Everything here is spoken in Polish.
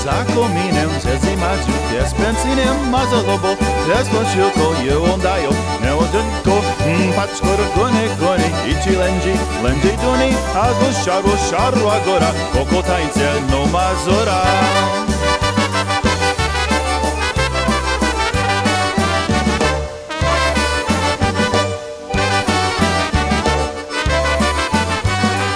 za kominem, se zimać, pies pensinem, mazalobo, pies posilko, je ondajo, ne odinko, patrz gone, ići lenđi duni, a do šaru agora, koliko tańce no mazora.